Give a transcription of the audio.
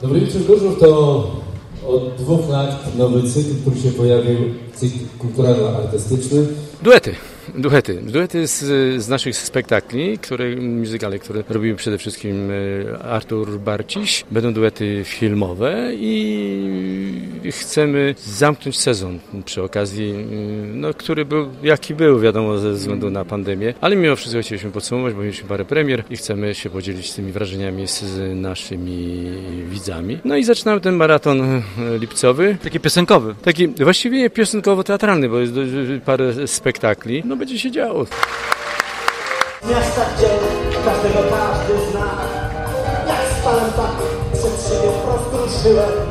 Dobry wieczór Gorzów to od 2 lat nowy cykl, który się pojawił, cykl kulturalno-artystyczny. Duety z naszych spektakli, muzykale, które robimy przede wszystkim Artur Barciś. Będą duety filmowe i chcemy zamknąć sezon przy okazji, który był jaki był, wiadomo, ze względu na pandemię, ale mimo wszystko chcieliśmy podsumować, bo mieliśmy parę premier i chcemy się podzielić tymi wrażeniami z naszymi widzami. No i zaczynamy ten maraton lipcowy. Taki piosenkowy. Taki właściwie piosenkowo-teatralny, bo jest parę spektakli. No będzie się działo. Miasta, gdzie każdy zna. Jak spałem tak, przed siebie wprost ruszyłem.